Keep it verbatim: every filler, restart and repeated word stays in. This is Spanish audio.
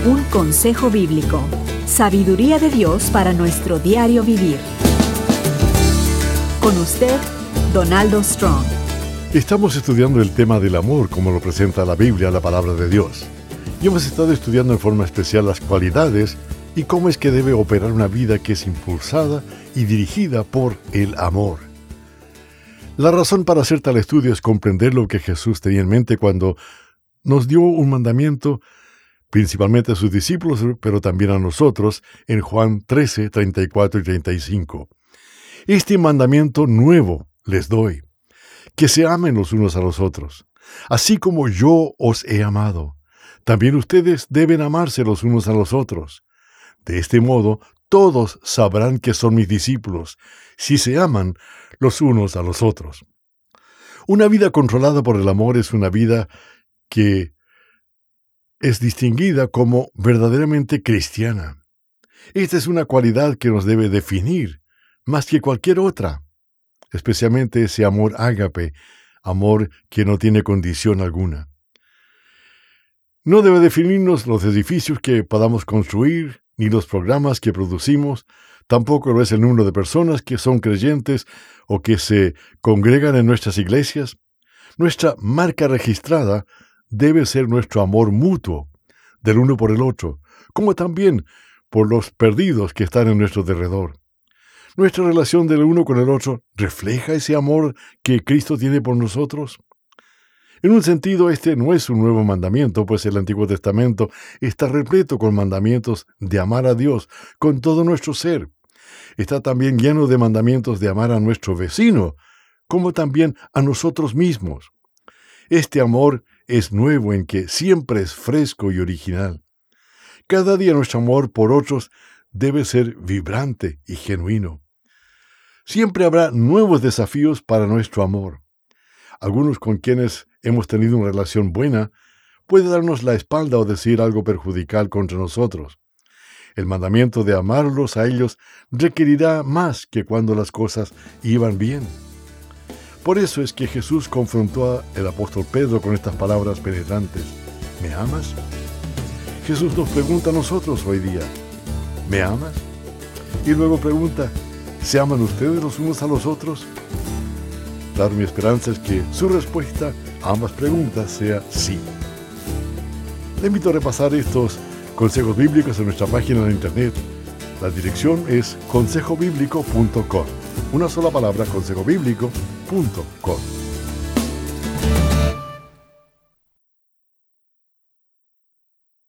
Un consejo bíblico. Sabiduría de Dios para nuestro diario vivir. Con usted, Donaldo Strong. Estamos estudiando el tema del amor como lo presenta la Biblia, la palabra de Dios. Y hemos estado estudiando en forma especial las cualidades y cómo es que debe operar una vida que es impulsada y dirigida por el amor. La razón para hacer tal estudio es comprender lo que Jesús tenía en mente cuando nos dio un mandamiento, principalmente a sus discípulos, pero también a nosotros, en Juan trece, treinta y cuatro y treinta y cinco. Este mandamiento nuevo les doy, que se amen los unos a los otros, así como yo os he amado. También ustedes deben amarse los unos a los otros. De este modo, todos sabrán que son mis discípulos, si se aman los unos a los otros. Una vida controlada por el amor es una vida que es distinguida como verdaderamente cristiana. Esta es una cualidad que nos debe definir más que cualquier otra, especialmente ese amor ágape, amor que no tiene condición alguna. No debe definirnos los edificios que podamos construir, ni los programas que producimos, tampoco lo es el número de personas que son creyentes o que se congregan en nuestras iglesias. Nuestra marca registrada debe ser nuestro amor mutuo, del uno por el otro, como también por los perdidos que están en nuestro derredor. ¿Nuestra relación del uno con el otro refleja ese amor que Cristo tiene por nosotros? En un sentido, este no es un nuevo mandamiento, pues el Antiguo Testamento está repleto con mandamientos de amar a Dios con todo nuestro ser. Está también lleno de mandamientos de amar a nuestro vecino, como también a nosotros mismos. Este amor es nuevo en que siempre es fresco y original. Cada día nuestro amor por otros debe ser vibrante y genuino. Siempre habrá nuevos desafíos para nuestro amor. Algunos con quienes hemos tenido una relación buena puede darnos la espalda o decir algo perjudicial contra nosotros. El mandamiento de amarlos a ellos requerirá más que cuando las cosas iban bien. Por eso es que Jesús confrontó al apóstol Pedro con estas palabras penetrantes. ¿Me amas? Jesús nos pregunta a nosotros hoy día, ¿me amas? Y luego pregunta, ¿se aman ustedes los unos a los otros? Claro, mi esperanza es que su respuesta a ambas preguntas sea sí. Le invito a repasar estos consejos bíblicos en nuestra página de internet. La dirección es consejo bíblico punto com. Una sola palabra, consejo bíblico punto com.